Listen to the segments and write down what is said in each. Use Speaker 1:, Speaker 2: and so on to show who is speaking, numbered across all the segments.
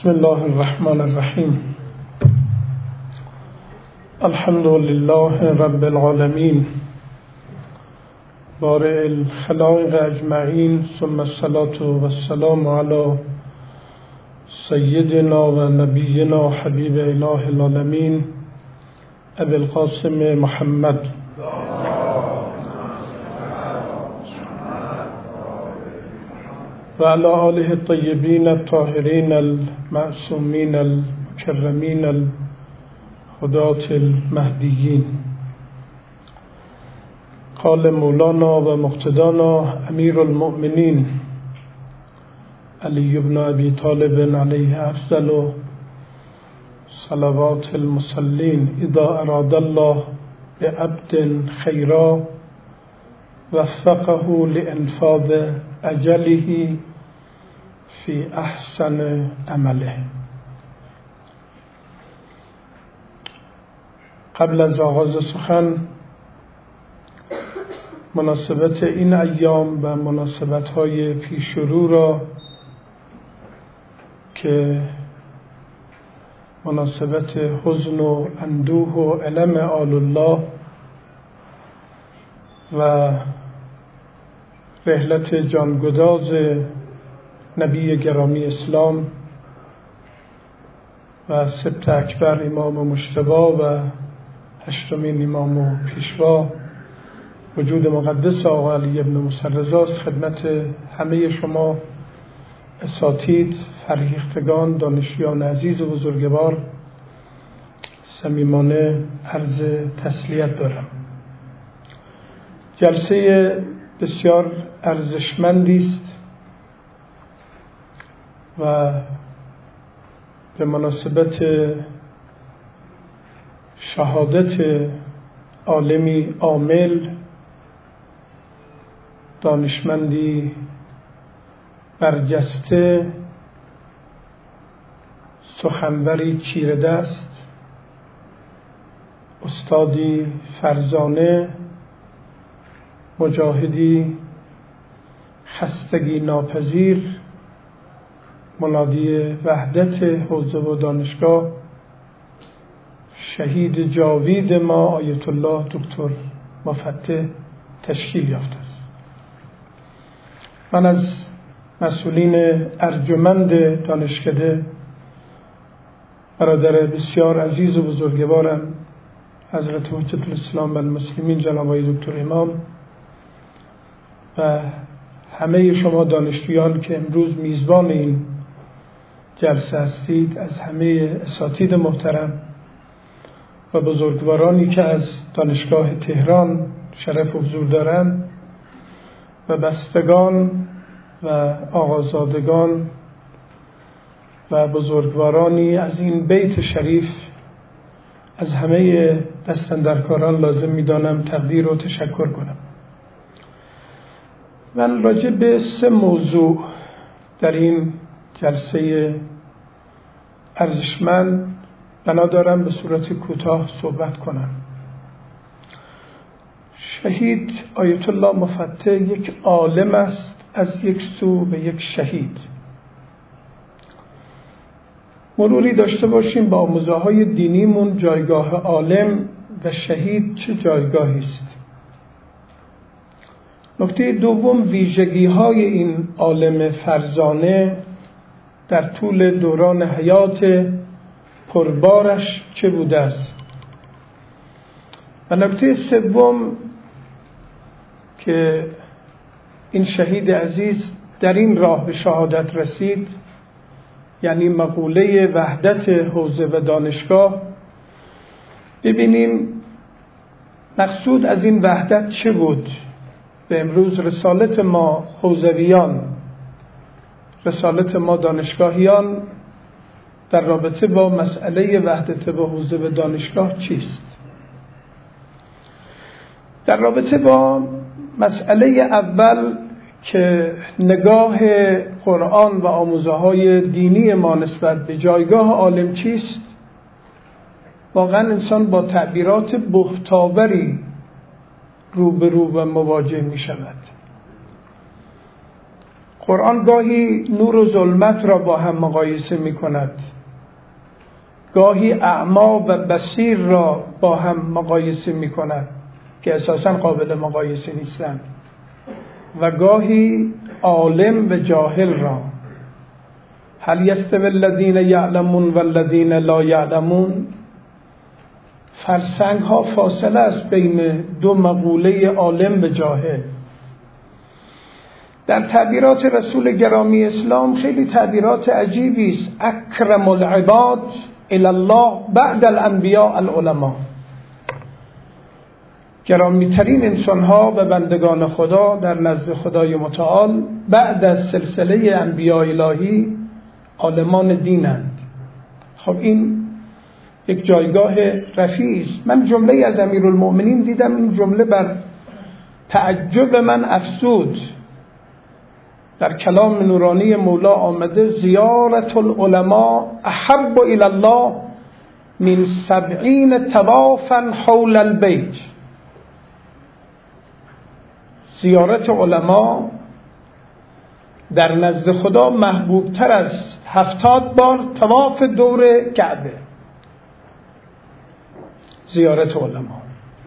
Speaker 1: بسم الله الرحمن الرحیم. الحمد لله رب العالمین بارئ الخلائق اجمعین، ثم الصلاة والسلام علی سیدنا و نبینا حبیب اله العالمین ابی القاسم محمد و علی آله الطیبین الطاهرین المعصومین المکرمین الهداة المهدیین. قال مولانا و مقتدانا امیر المؤمنین علی بن ابی طالب علیه افضل صلوات المصلین: اذا اراد الله بعبد خیرا وفقه لانفاذ اجله فی احسن عمله. قبل از آغاز سخن، مناسبت این ایام و مناسبت‌های پیش رو را که مناسبت حزن و اندوه و الم آل الله و رحلت جانگداز نبی گرامی اسلام و سبط اکبر امام مجتبی و هشتمین امام و پیشوا وجود مقدس آقا علی بن موسی رضا است. خدمت همه شما اساتید، فرهیختگان، دانشجویان عزیز و بزرگوار صمیمانه عرض تسلیت دارم. جلسه بسیار ارزشمندی است و به مناسبت شهادت عالمی عامل، دانشمندی برجسته، سخنوری چیره دست، استادی فرزانه، مجاهدی خستگی ناپذیر، منادی وحدت حوزه و دانشگاه، شهید جاوید ما آیت الله دکتر مفتح تشکیل یافته است. من از مسئولین ارجمند دانشکده، برادر بسیار عزیز و بزرگوارم حضرت حجت الاسلام و المسلمین جناب آقای دکتر امام و همه شما دانشجویان که امروز میزبان این جلسه هستید، از همه اساتید محترم و بزرگوارانی که از دانشگاه تهران شرف حضور دارند و بستگان و آقازادگان و بزرگوارانی از این بیت شریف، از همه دستاندرکاران لازم می‌دانم تقدیر و تشکر کنم. من راجع به 3 موضوع در این جلسه ارزشمند بنا دارم به صورت کوتاه صحبت کنم. شهید آیت الله مفتح یک عالم است از یک سو و یک شهید. مروری داشته باشیم با آموزه‌های دینیمون جایگاه عالم و شهید چه جایگاهی است. نکته دوم، ویژگی‌های این عالم فرزانه در طول دوران حیات پربارش چه بوده است. و نکته سوم که این شهید عزیز در این راه به شهادت رسید، یعنی مقوله وحدت حوزه و دانشگاه، ببینیم مقصود از این وحدت چه بود. و امروز رسالت ما حوزویان، رسالت ما دانشگاهیان در رابطه با مسئله وحدت و حوزه و دانشگاه چیست؟ در رابطه با مسئله اول که نگاه قرآن و آموزه‌های دینی ما نسبت به جایگاه عالم چیست، واقعا انسان با تعبیرات بهت‌آوری روبرو و مواجه می شود. قرآن گاهی نور و ظلمت را با هم مقایسه می کند، گاهی اعما و بصیر را با هم مقایسه می کند که اساساً قابل مقایسه نیستند، و گاهی عالم و جاهل را. هل یستوی الذین یعلمون والذین لا یعلمون؟ فرسنگ ها فاصله است بین دو مقوله عالم و جاهل. در تعبیرات رسول گرامی اسلام خیلی تعبیرات عجیبی است. اکرم العباد الی الله بعد الانبیاء العلماء. گرامی ترین انسان ها و بندگان خدا در نزد خدای متعال بعد از سلسله انبیاء الهی عالمان دینند. خب این یک جایگاه رفیع است. من جمله از امیرالمؤمنین دیدم، این جمله بر تعجب من افزود. در کلام نورانی مولا آمده زیارت العلماء احب الی الله من 70 طوافا حول البیت. زیارت علما در نزد خدا محبوب تر است 70 بار طواف دور کعبه. زیارت علما.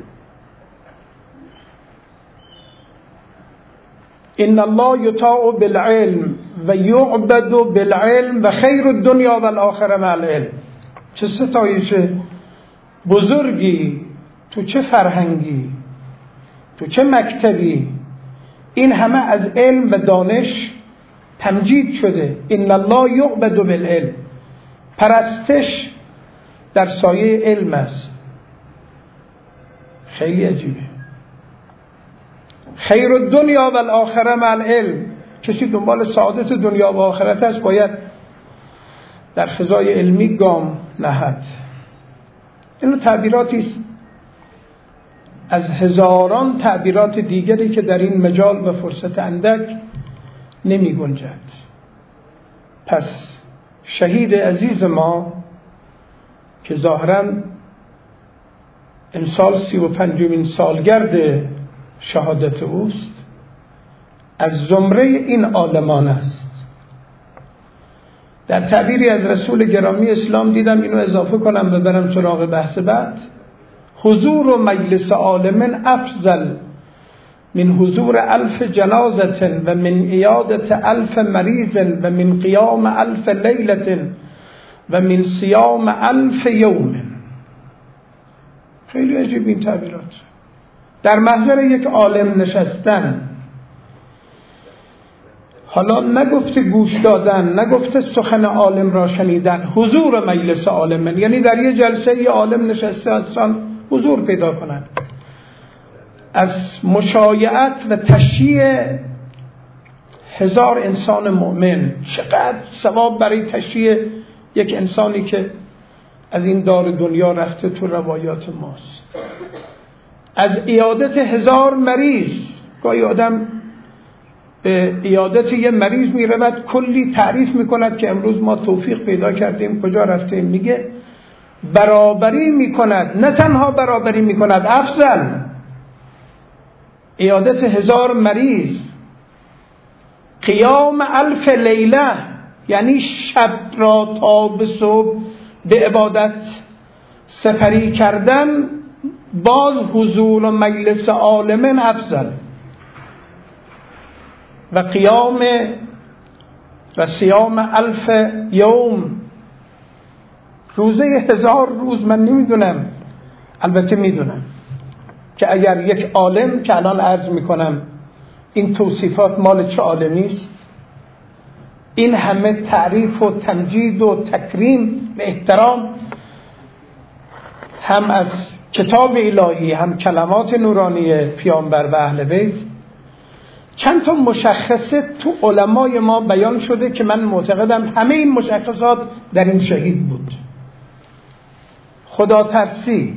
Speaker 1: ان الله یطاع بالعلم و یعبد بالعلم و خیر الدنیا و الاخره مع العلم. چه ستایش بزرگی، تو چه فرهنگی، تو چه مکتبی این همه از علم و دانش تمجید شده. ان الله یعبد بالعلم، پرستش در سایه علم است. خیلی عجیبه. خیر الدنیا و الاخره مع العلم. کسی دنبال سعادت دنیا و آخرت است باید در فضای علمی گام نهد. اینو تعبیراتی است از هزاران تعبیرات دیگری که در این مجال و فرصت اندک نمی گنجد. پس شهید عزیز ما که ظاهراً امسال 35مین سالگرد شهادت اوست، از زمره این عالمان است. در تعبیری از رسول گرامی اسلام دیدم، اینو اضافه کنم ببرم سراغ بحث بعد. حضور و مجلس عالم افضل من حضور 1000 جنازة و من عیادة 1000 مریض و من قیام 1000 لیلة و من صیام 1000 یوم. خیلی عجیب این تعبیرات. در محضر یک عالم نشستن، حالا نگفته گوش دادن، نگفته سخن عالم را شنیدن، حضور مجلس عالم، یعنی در یه جلسه یه عالم نشسته هستن حضور پیدا کنن. از مشایعت و تشییع 1000 انسان مؤمن، چقدر ثواب برای تشییع یک انسانی که از این دار دنیا رفته تو روایات ماست. از عیادت 1000 مریض، گاهی آدم به عیادت یه مریض میرود کلی تعریف میکند که امروز ما توفیق پیدا کردیم، کجا رفتیم، میگه برابری میکند، نه تنها برابری میکند، افضل. عیادت 1000 مریض، قیام 1000 لیله، یعنی شب را تا به صبح به عبادت سپری کردن، باز حضور و مجلس عالم افضل. و قیام و صیام 1000 یوم، روزه 1000 روز. من نمیدونم، البته میدونم که اگر یک عالم، که الان عرض میکنم این توصیفات مال چه عالمی است، این همه تعریف و تمجید و تکریم و احترام، هم از کتاب الهی هم کلمات نورانی پیامبر و اهل بیت، چند تا مشخصه تو علمای ما بیان شده که من معتقدم همه این مشخصات در این شهید بود. خدا ترسی،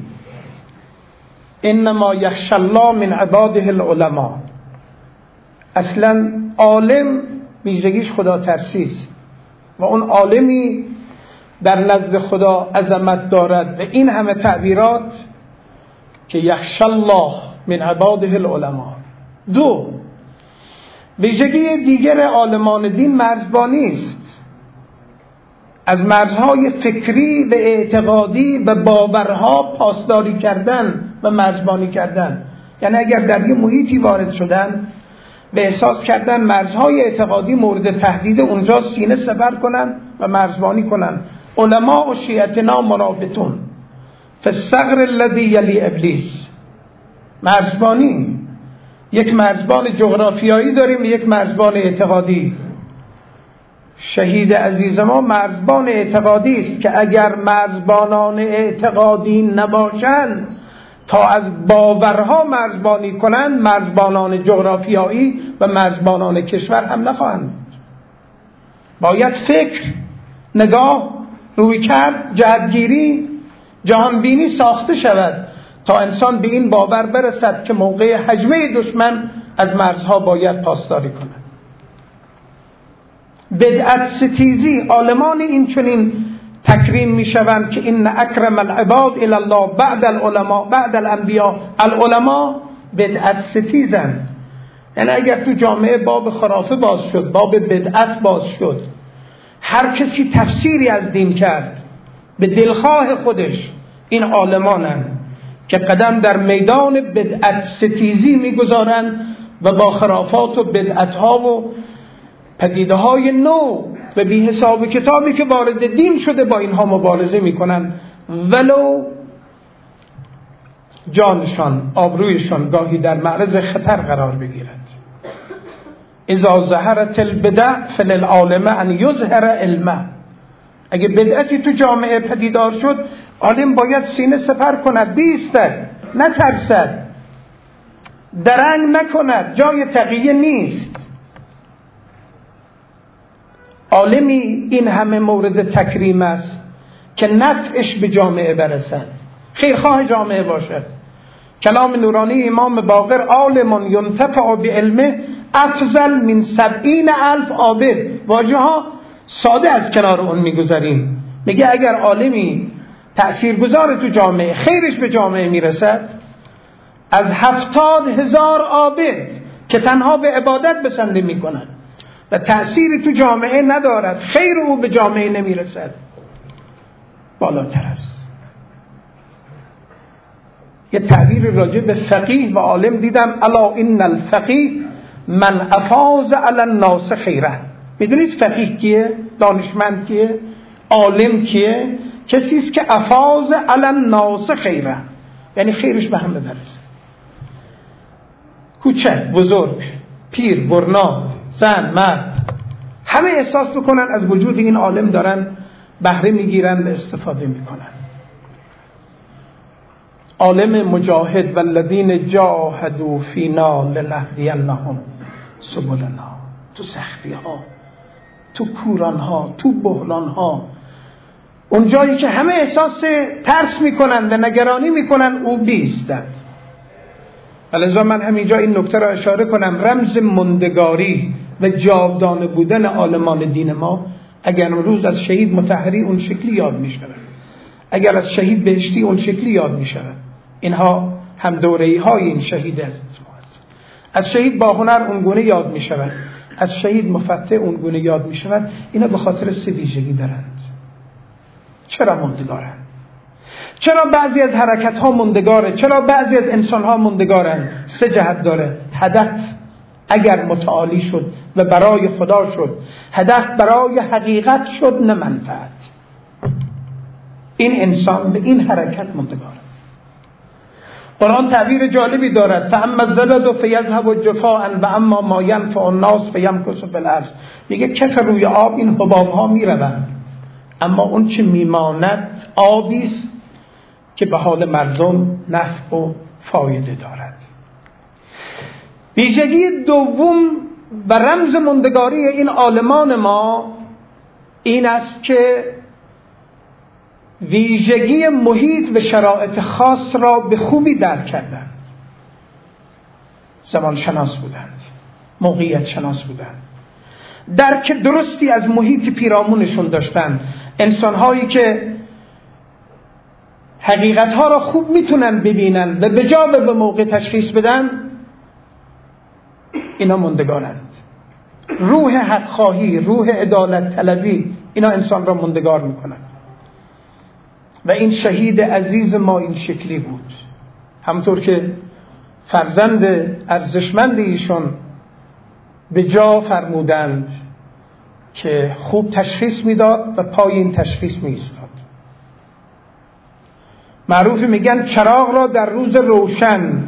Speaker 1: انما یخشی الله من عباده العلماء. اصلا عالم ویژگیش خدا ترسی است و اون عالمی در نزد خدا عظمت دارد و این همه تعبیرات که یخشی الله من عباده العلماء. 2، ویژگی دیگر عالمان دین مرزبانی است. از مرزهای فکری و اعتقادی و باورها پاسداری کردن و مرزبانی کردن. یعنی اگر در یه محیطی وارد شدن و احساس کردن مرزهای اعتقادی مورد تهدید، اونجا سینه سپر کنن و مرزبانی کنن. علماء و شیعتنا مرابطون فالثغر الذی یلی ابلیس. مرزبانی، یک مرزبان جغرافیایی داریم و یک مرزبان اعتقادی. شهید عزیز ما مرزبان اعتقادی است که اگر مرزبانان اعتقادی نباشند، تا از باورها مرزبانی کنند، مرزبانان جغرافیایی و مرزبانان کشور هم نخواهند. باید فکر، نگاه، رویکرد، جهتگیری، جهانبینی ساخته شود تا انسان به این باور برسد که موقع هجمه دشمن از مرزها باید پاسداری کند. بدعت ستیزی، عالمان این چنین تکریم می شوند که این اکرم العباد الی الله بعد العلماء بعد الانبیاء. العلماء بدعت ستیزند. یعنی اگر تو جامعه باب خرافه باز شد، باب بدعت باز شد، هر کسی تفسیری از دین کرد به دلخواه خودش، این عالمانند که قدم در میدان بدعت ستیزی میگذارند و با خرافات و بدعتها و پدیده های نو و بی حساب کتابی که وارد دین شده با اینها مبارزه میکنن، ولو جانشان، آبرویشان گاهی در معرض خطر قرار بگیرد. اذا ظهرت البدع فللعالم ان یظهر علمه. اگه بدعتی تو جامعه پدیدار شد، عالم باید سینه سپر کند، بیستد، نترسد، درنگ نکند، جای تقیه نیست. عالمی این همه مورد تکریم است که نفعش به جامعه برسد، خیرخواه جامعه باشد. کلام نورانی امام باقر: عالم ینتفع بعلمه افضل من 70,000 عابد. واژه ها ساده از کنار اون میگذاریم. میگه اگر عالمی تأثیرگذار تو جامعه، خیرش به جامعه میرسد، از 70,000 عابد که تنها به عبادت بسنده میکنن و تأثیری تو جامعه ندارد، خیر او به جامعه نمیرسد، بالاتر است. یه تعبیر راجع به فقیه و عالم دیدم: الا ان الفقیه من افاض علی الناس خیره. میدونید فقیه کیه؟ دانشمند کیه؟ عالم کیه؟ کسی است که افاض علی الناس خیره، یعنی خیرش به همه برسه. کوچک، بزرگ، پیر، برنا، زن، مرد، همه احساس بکنن از وجود این عالم دارن بهره میگیرن و استفاده میکنن. عالم مجاهد: والذین جاهدوا فینا لنهدینهم سبلنا. تو سختی ها، تو کوران ها، تو بحران ها، اون جایی که همه احساس ترس میکنن و نگرانی میکنن، او بیستد. لذا من همینجا این نکته را اشاره کنم: رمز مندگاری و جاودانه بودن عالمان دین ما اگر امروز از شهید مطهری اون شکلی یاد می شود، اگر از شهید بهشتی اون شکلی یاد می شود، اینها هم دوره‌ای های این شهید است. از شهید باهنر اون گونه یاد می شود، از شهید مفتح اون گونه یاد می شود. اینا به خاطر سه ویژگی دارند. چرا مندگارند؟ چرا بعضی از حرکت ها مندگاره؟ چرا بعضی از انسان ها مندگارند؟ سه جهت داره. هدف اگر متعالی شد و برای خدا شد، هدف برای حقیقت شد، نه منفعت، این انسان به این حرکت مندگار است. قرآن تعبیر جالبی دارد: فاما الزبد فیذهب جفاء و اما ما ینفع الناس فیمکث فی الارض. میگه کف روی آب این حباب ها میروند، اما اون چه میماند آبی است که به حال مردم نفع و فایده دارد. ویژگی دوم و رمز مندگاری این عالمان ما این است که ویژگی محیط و شرایط خاص را به خوبی درک کردند. زمان شناس بودند، موقعیت شناس بودند، درک درستی از محیط پیرامونشون داشتند. انسان‌هایی که حقیقت‌ها را خوب میتونن ببینن و به جا به موقع تشخیص بدن، اینا مندگارند. روح حق خواهی، روح عدالت طلبی، اینا انسان را موندگار میکنند. و این شهید عزیز ما این شکلی بود، همطور که فرزند ارزشمند ایشون به جا فرمودند که خوب تشخیص میداد و پای این تشخیص می ایستاد. معروف میگن چراغ را در روز روشن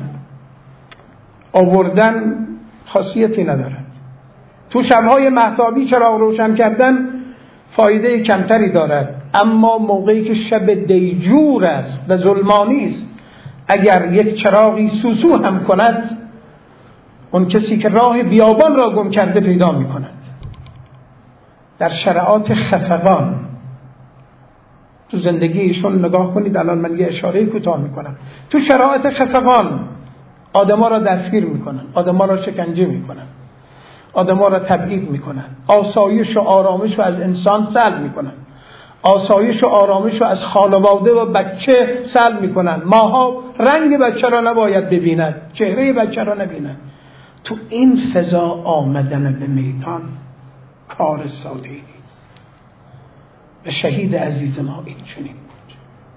Speaker 1: آوردن خاصیتی ندارد. تو شبهای مهتابی چراغ روشن کردن فایده کمتری دارد، اما موقعی که شب دیجور است و ظلمانی است، اگر یک چراغی سوسو هم کند، اون کسی که راه بیابان را گم کرده پیدا می کند. در شرایط خفقان تو زندگی ایشون نگاه کنید، الان من یه اشاره کوتاه میکنم. تو شرایط خفقان آدما را دستگیر میکنن، آدما را شکنجه میکنن، آدما را تبعید میکنن، آسایش و آرامش رو از انسان سلب میکنن، آسایش و آرامش رو از خانواده و بچه سلب میکنن. ماها رنگ بچه را نباید ببیند، چهره بچه را نبینند. تو این فضا آمدن به میدان کار ساده نیست. به شهید عزیز ما این چنین بود.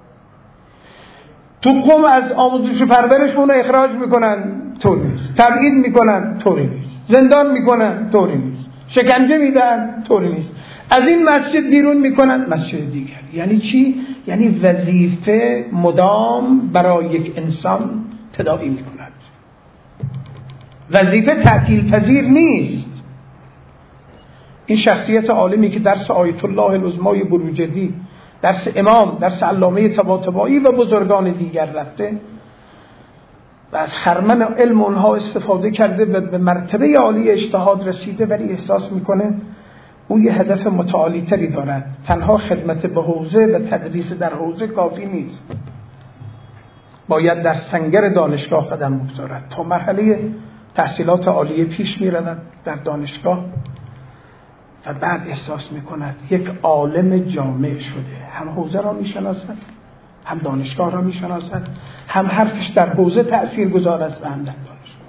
Speaker 1: تو قوم از آموزش و پرورشمون رو اخراج میکنن، طوری نیست. تبعید میکنن، طوری نیست. زندان میکنن، طوری نیست. شکنجه میدن، طوری نیست. از این مسجد بیرون میکنن، مسجد دیگر. یعنی چی؟ یعنی وظیفه مدام برای یک انسان تداعی میکند. وظیفه تعطیل پذیر نیست. این شخصیت عالمی که درس آیت الله العظمای بروجردی، درس امام، درس علامه طباطبایی و بزرگان دیگر رفته و از خرمن علم اونها استفاده کرده و به مرتبه عالی اجتهاد رسیده، ولی احساس میکنه اون یه هدف متعالی تری دارد. تنها خدمت به حوزه و تدریس در حوزه کافی نیست، باید در سنگر دانشگاه قدم بگذارد. تا مرحله تحصیلات عالیه پیش میرود در دانشگاه و بعد احساس میکند یک عالم جامع شده، هم حوزه را میشناسد، هم دانشگاه را میشناسد، هم حرفش در حوزه تأثیر گذار است و هم در دانشگاه.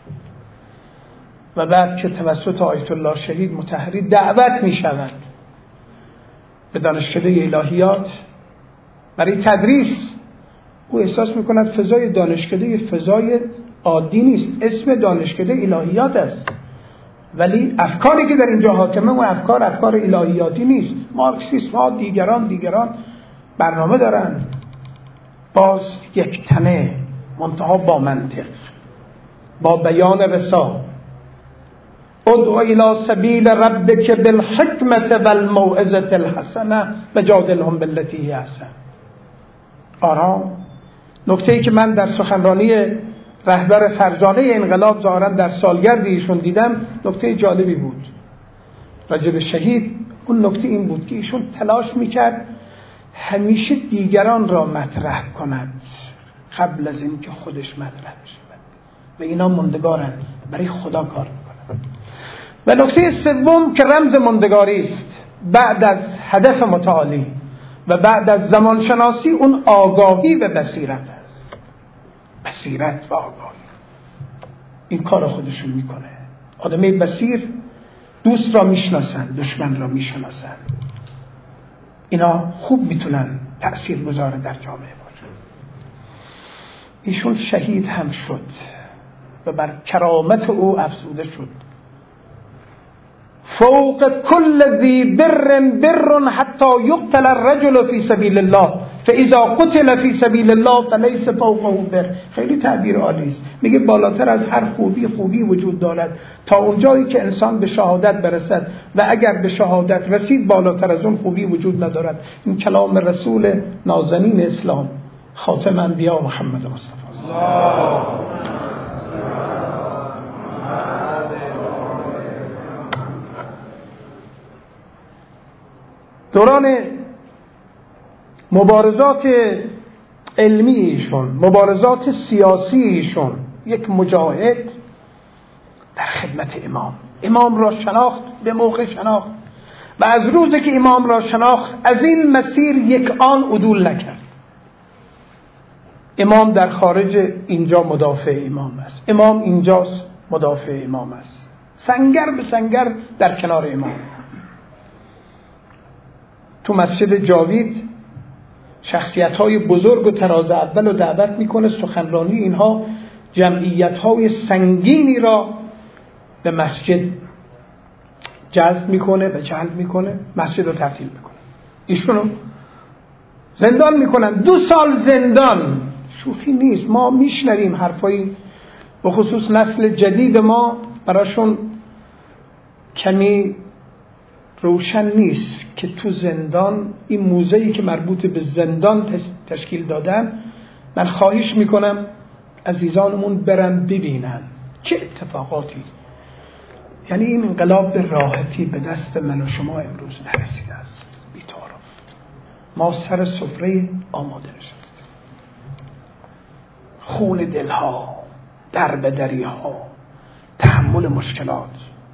Speaker 1: و بعد که توسط آیت الله شهید مطهری دعوت میشود به دانشکده الهیات برای تدریس، او احساس میکند فضای دانشکده فضای عادی نیست، اسم دانشکده الهیات است، ولی افکاری که در اینجا حاکمه و افکار الهیاتی نیست. مارکسیسم ها دیگران برنامه دارن، باز یک تنه، منتها با منطق، با بیان رسا. ادعو الی سبیل ربک بالحکمة والموعظة الحسنة وجادلهم بالتي هی احسن. آرام. نکته‌ای که من در سخنرانی رهبر فرزانه انقلاب ظاهرا در سالگرد ایشون دیدم، نکته جالبی بود راجع به شهید. اون نکته این بود که ایشون تلاش میکرد همیشه دیگران را مطرح کند قبل از این که خودش مطرح بشود و اینا موندگارن، برای خدا کار میکنن. و نکته سوم که رمز موندگاری است بعد از هدف متعالی و بعد از زمانشناسی، اون آگاهی و بصیرت است. بصیرت و آگاهی این کار خودشون میکنه. آدمی بصیر دوست را میشناسن، دشمن را میشناسن. اینا خوب میتونن تأثیر گذار در جامعه باشن. ایشون شهید هم شد و بر کرامت او افزوده شد. فوق كل ذی بر حتی یقتل الرجل فی سبیل الله فاذا قتل فی سبیل الله فلیس فوقه بر. خیلی تعبیر عالی است. میگه بالاتر از هر خوبی وجود دارد تا اونجایی که انسان به شهادت برسد و اگر به شهادت رسید بالاتر از اون خوبی وجود ندارد. این کلام رسول نازنین اسلام خاتم انبیا محمد مصطفی. دوران مبارزات علمی ایشون، مبارزات سیاسی ایشون، یک مجاهد در خدمت امام را شناخت، به موقع شناخت و از روزی که امام را شناخت از این مسیر یک آن عدول نکرد. امام در خارج اینجا مدافع امام است، امام اینجاست مدافع امام است. سنگر به سنگر در کنار امام. تو مسجد جاوید شخصیت‌های بزرگ و تراز اول رو دعوت میکنه، سخنرانی اینها جمعیت‌های سنگینی را به مسجد جذب میکنه و جلب میکنه، مسجد رو تعطیل میکنه. ایشونو زندان میکنن، 2 سال زندان. شوخی نیست. ما میشنویم حرفایی به خصوص نسل جدید ما براشون کمی روشن نیست که تو زندان این موزه‌ای که مربوط به زندان تشکیل دادن، من خواهش میکنم عزیزانمون برن ببینن چه اتفاقاتی، یعنی این انقلاب به راحتی به دست من و شما امروز نرسیده است. بی‌طرف ما سر سفره آماده نشستیم، خون دلها، دربدریها، تحمل مشکلات.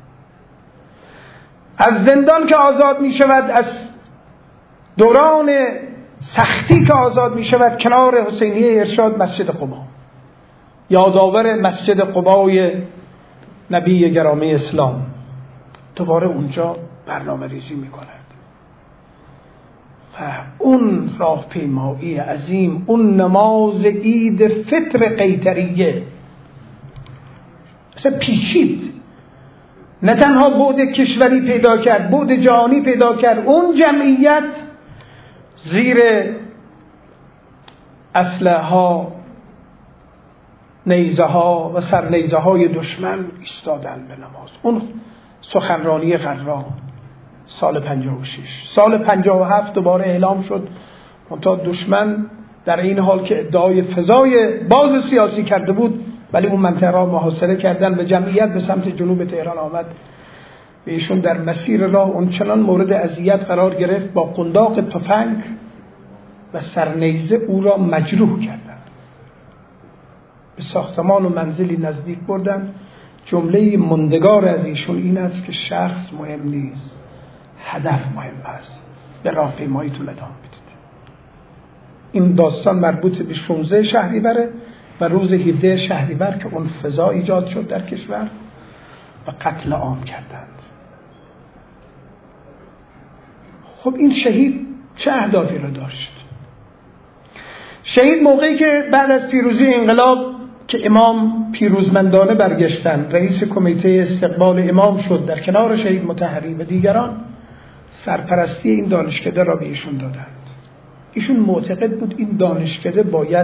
Speaker 1: از زندان که آزاد می شود، از دوران سختی که آزاد می شود، کنار حسینیه ارشاد مسجد قبا، یادآور مسجد قبای نبی گرامی اسلام، دوباره اونجا برنامه ریزی می کند و اون راهپیمایی عظیم، اون نماز عید فطر قیطریه اصلا پیچید، نه تنها بعد کشوری پیدا کرد، بعد جهانی پیدا کرد. اون جمعیت زیر اسلحه ها، نیزه ها و سرنیزه های دشمن ایستادن به نماز. اون سخنرانی غرا سال 56. سال 57 دوباره اعلام شد، منتها دشمن در این حال که ادعای فضای باز سیاسی کرده بود، ولی اون منطقه را محاصره کردن و جمعیت به سمت جنوب تهران آمد و ایشون در مسیر راه اون چنان مورد اذیت قرار گرفت، با قنداق تفنگ و سرنیزه او را مجروح کردند. به ساختمان و منزلی نزدیک بردن. جمله ماندگار از ایشون این است که شخص مهم نیست، هدف مهم است. به راهپیماییتون ادامه بدید. این داستان مربوط به 16 شهریوره و روز 17 شهریور که اون فضا ایجاد شد در کشور و قتل عام کردند. خب این شهید چه اهدافی رو داشت؟ شهید موقعی که بعد از پیروزی انقلاب که امام پیروزمندانه برگشتند، رئیس کمیته استقبال امام شد در کنار شهید مطهری و دیگران، سرپرستی این دانشکده را به ایشون دادند. ایشون معتقد بود این دانشکده باید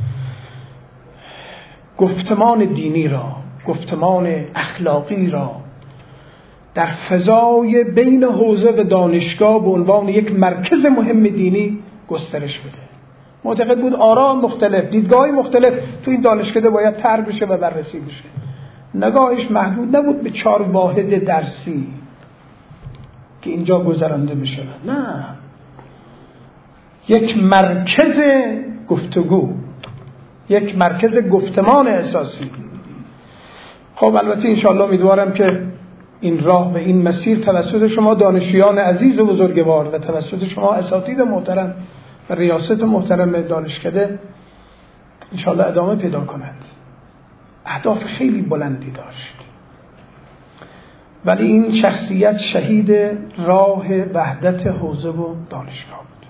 Speaker 1: گفتمان دینی را، گفتمان اخلاقی را در فضای بین حوزه و دانشگاه به عنوان یک مرکز مهم دینی گسترش بده. معتقد بود آرا مختلف، دیدگاهی مختلف تو این دانشکده باید طرح بشه و بررسی بشه. نگاهش محدود نبود به 4 واحد درسی که اینجا گذرانده بشه، نه، یک مرکز گفتگو، یک مرکز گفتمان اساسی. خب البته انشاءالله امیدوارم که این راه و این مسیر توسط شما دانشجویان عزیز و بزرگوار و توسط شما اساتید محترم و ریاست محترم دانشکده انشاءالله ادامه پیدا کند. اهداف خیلی بلندی داشت، ولی این شخصیت شهید راه وحدت حوزه و دانشگاه بود.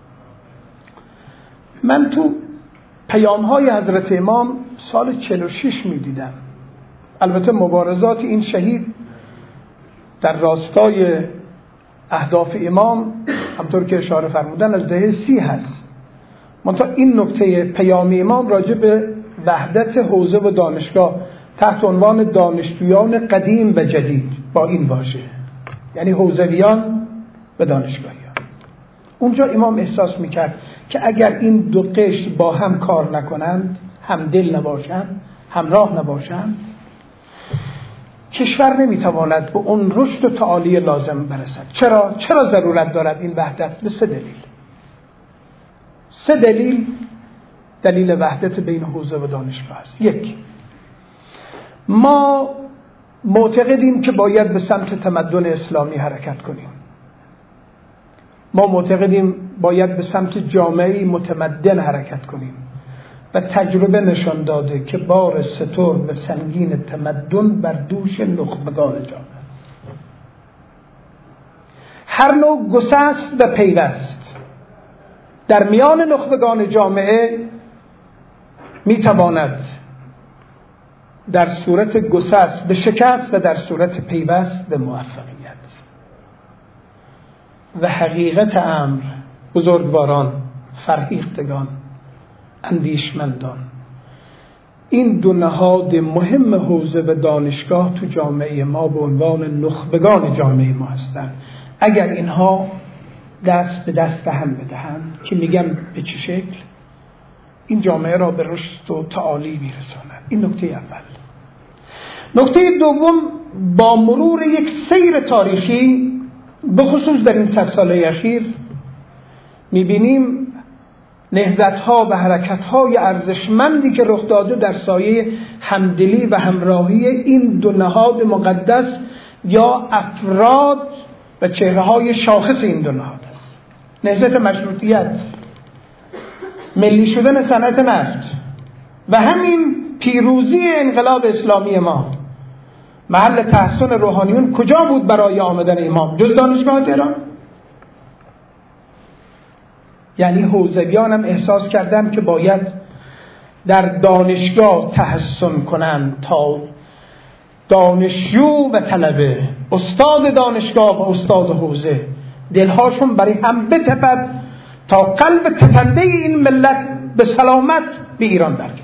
Speaker 1: من تو پیام‌های حضرت امام سال 46 می‌دیدم. البته مبارزات این شهید در راستای اهداف امام همطور که اشاره فرمودن از دهه 30 هست. منتها این نکته پیام امام راجع به وحدت حوزه و دانشگاه تحت عنوان دانشجویان قدیم و جدید با این واژه، یعنی حوزویان و دانشگاهیان. اونجا امام احساس میکرد که اگر این دو قشر با هم کار نکنند، هم دل نباشند، همراه نباشند، کشور نمیتواند به اون رشد و تعالی لازم برسد. چرا ضرورت دارد این وحدت؟ به 3 دلیل. 3 دلیل دلیل وحدت بین حوزه و دانشگاه است. 1، ما معتقدیم که باید به سمت تمدن اسلامی حرکت کنیم. ما معتقدیم باید به سمت جامعه متمدن حرکت کنیم. و تجربه نشان داده که بار ستر و سنگین تمدن بر دوش نخبگان جامعه. هر نوع گسست و پیوست در میان نخبگان جامعه میتواند در صورت گسست به شکست و در صورت پیوست به موفقیت. و حقیقت امر بزرگواران، فرهیختگان، اندیشمندان، این دو نهاد مهم حوزه و دانشگاه تو جامعه ما به عنوان نخبگان جامعه ما هستند. اگر اینها دست به دست هم بدهند که میگم به چه شکل، این جامعه را به رشد و تعالی میرساند. این نکته اول. نکته دوم، با مرور یک سیر تاریخی به خصوص در این 100 ساله اخیر میبینیم نهضت‌ها و حرکت‌های ارزشمندی که رخ داده در سایه همدلی و همراهی این دو نهاد مقدس یا افراد و چهره‌های شاخص این دو نهاد است. نهضت مشروطیت، ملی شدن صنعت نفت و همین پیروزی انقلاب اسلامی ما. محل تحسن روحانیون کجا بود برای آمدن امام جز دانشگاه تهران؟ یعنی حوزویان هم احساس کردن که باید در دانشگاه تحسن کنند تا دانشجو و طلبه، استاد دانشگاه و استاد حوزه دلهاشون برای هم بتپد تا قلب تپنده این ملت به سلامت به ایران برگرد.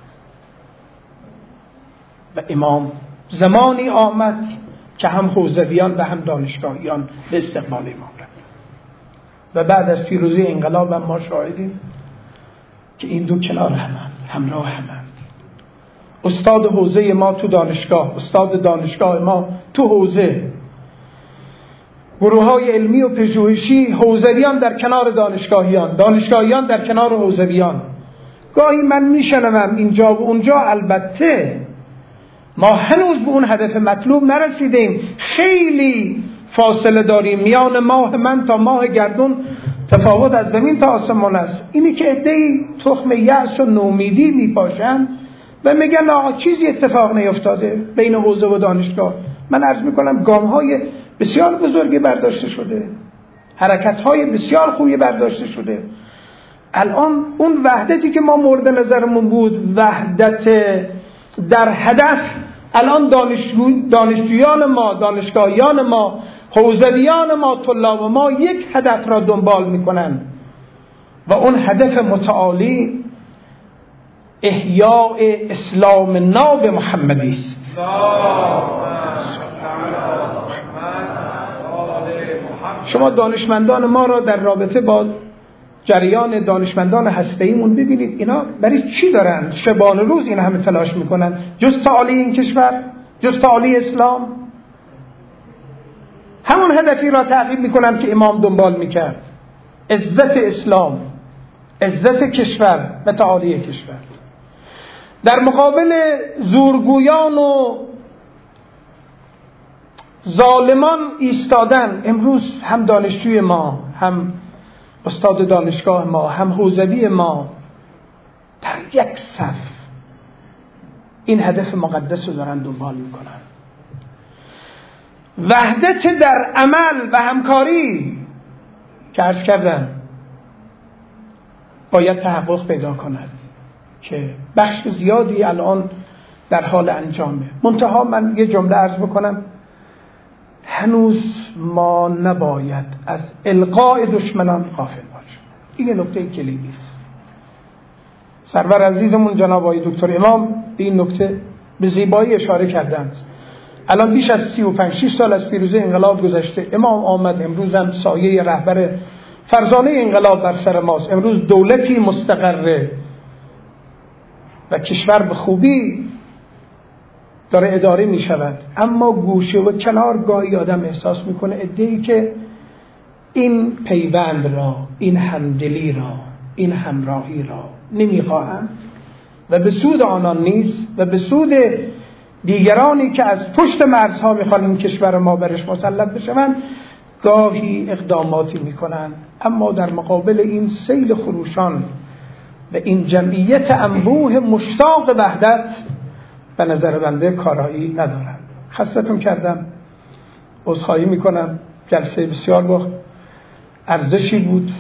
Speaker 1: و امام زمانی آمد که هم حوزویان و هم دانشگاهیان به استقبال امام رفتند. و بعد از پیروزی انقلاب ما شاهدیم که این دو کنار همراه همند. استاد حوزه ما تو دانشگاه، استاد دانشگاه ما تو حوزه، گروه‌های علمی و پژوهشی، حوزویان در کنار دانشگاهیان، دانشگاهیان در کنار حوزویان. گاهی من میشنوم اینجا و اونجا، البته ما هنوز به اون هدف مطلوب نرسیدیم، خیلی فاصله داریم، میان ماه من تا ماه گردون تفاوت از زمین تا آسمان است. اینی که عده‌ای تخم یأس و نومیدی میپاشن و میگن آقا چیزی اتفاق نیفتاده بین حوزه و دانشگاه. من عرض میکنم گام‌های بسیار بزرگی برداشته شده، حرکت‌های بسیار خوبی برداشته شده. الان اون وحدتی که ما مورد نظرمون بود، وحدت در هدف، الان دانشجویان ما، دانشگاهیان ما، حوزویان ما، طلاب ما یک هدف را دنبال میکنن و اون هدف متعالی احیاء اسلام ناب محمدی است. شما دانشمندان ما را در رابطه با جریان دانشمندان هسته‌ایمون ببینید، اینا برای چی دارن شبان روز این همه تلاش میکنن جز تعالی این کشور، جز تعالی اسلام؟ همون هدفی را تعقیب میکنن که امام دنبال میکرد، عزت اسلام، عزت کشور و تعالی کشور. در مقابل زورگویان و ظالمان ایستادن. امروز هم دانشجوی ما، هم استاد دانشگاه ما، هم حوزوی ما در یک صف این هدف مقدس رو دارن دنبال میکنن. وحدت در عمل و همکاری که عرض کردم باید تحقق پیدا کند که بخش زیادی الان در حال انجامه. منتها من یه جمله عرض بکنم، هنوز ما نباید از القاء دشمنان غافل باشیم. این نکته کلیدی است. سرور عزیزمون جناب آقای دکتر امام به این نکته به زیبایی اشاره کردند. الان بیش از 35-6 سال از پیروزی انقلاب گذشته، امام آمد، امروز هم سایه رهبر فرزانه انقلاب بر سر ماست. امروز دولتی مستقره و کشور به خوبی داره اداره می شود، اما گوشه و کنار گاهی آدم احساس میکنه عده‌ای که این پیوند را، این همدلی را، این همراهی را نمیخواهند و به سود آنان نیست و به سود دیگرانی که از پشت مرزها میخوان این کشور ما برش مسلط بشوند، گاهی اقداماتی میکنند. اما در مقابل این سیل خروشان و این جمعیت انبوه مشتاق وحدت به نظر بنده کارایی ندارن. خستتون کردم، عذرخواهی میکنم. جلسه بسیار با ارزشی بود،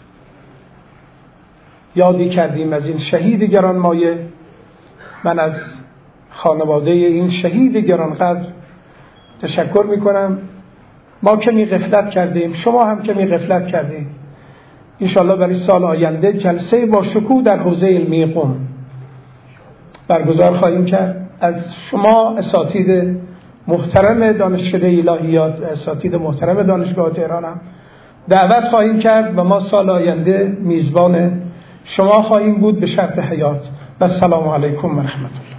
Speaker 1: یادی کردیم از این شهید گرانمایه. من از خانواده این شهید گرانقدر تشکر میکنم. ما کمی غفلت کردیم، شما هم کمی غفلت کردید. انشالله برای سال آینده جلسه با شکوه در حوزه علمی قم برگزار خواهیم کرد. از شما اساتید محترم دانشکده الهیات و اساتید محترم دانشگاه تهران هم دعوت خواهیم کرد و ما سال آینده میزبان شما خواهیم بود به شرط حیات. و السلام علیکم و رحمت الله.